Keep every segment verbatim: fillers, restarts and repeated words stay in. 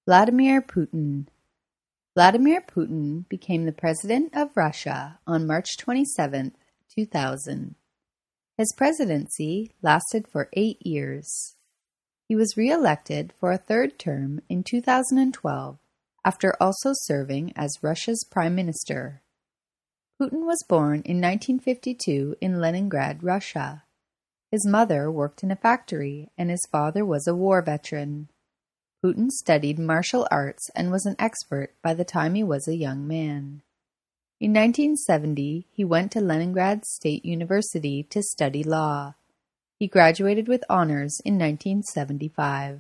Vladimir Putin. Vladimir Putin became the President of Russia on March twenty-seventh, two thousand. His presidency lasted for eight years. He was re-elected for a third term in two thousand twelve, after also serving as Russia's Prime Minister. Putin was born in nineteen fifty-two in Leningrad, Russia. His mother worked in a factory, and his father was a war veteran. Putin studied martial arts and was an expert by the time he was a young man. In nineteen seventy, he went to Leningrad State University to study law. He graduated with honors in nineteen seventy-five.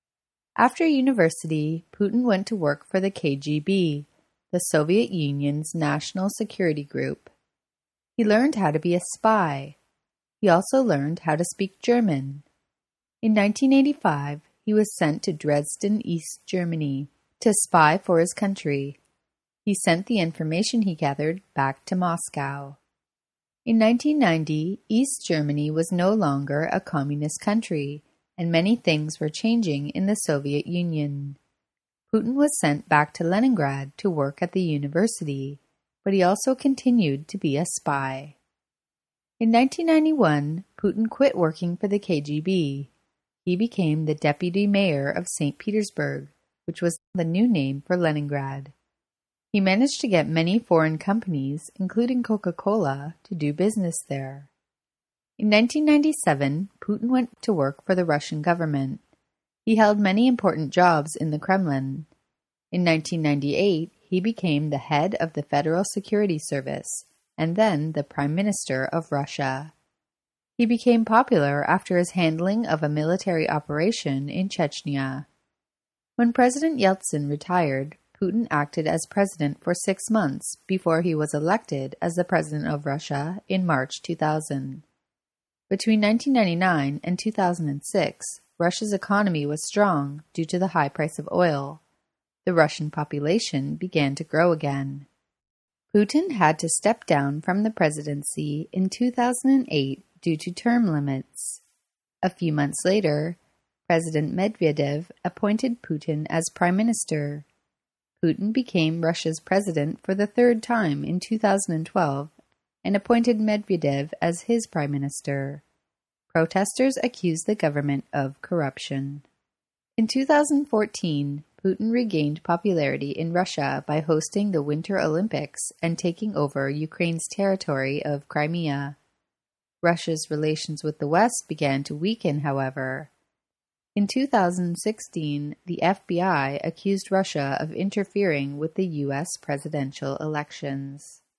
After university, Putin went to work for the K G B, the Soviet Union's national security group. He learned how to be a spy. He also learned how to speak German. In nineteen eighty-five, he was sent to Dresden, East Germany, to spy for his country. He sent the information he gathered back to Moscow. In nineteen ninety, East Germany was no longer a communist country, and many things were changing in the Soviet Union. Putin was sent back to Leningrad to work at the university, but he also continued to be a spy. In nineteen ninety-one, Putin quit working for the K G B. He became the deputy mayor of Saint Petersburg, which was the new name for Leningrad. He managed to get many foreign companies, including Coca-Cola, to do business there. In nineteen ninety-seven, Putin went to work for the Russian government. He held many important jobs in the Kremlin. In nineteen ninety-eight, he became the head of the Federal Security Service, and then the Prime Minister of Russia. He became popular after his handling of a military operation in Chechnya. When President Yeltsin retired, Putin acted as president for six months before he was elected as the President of Russia in March two thousand. Between nineteen ninety-nine and two thousand six, Russia's economy was strong due to the high price of oil. The Russian population began to grow again. Putin had to step down from the presidency in two thousand eight due to term limits. A few months later, President Medvedev appointed Putin as prime minister. Putin became Russia's president for the third time in two thousand twelve and appointed Medvedev as his prime minister. Protesters accused the government of corruption. In two thousand fourteen, Putin regained popularity in Russia by hosting the Winter Olympics and taking over Ukraine's territory of Crimea. Russia's relations with the West began to weaken, however. In two thousand sixteen, the F B I accused Russia of interfering with the U S presidential elections.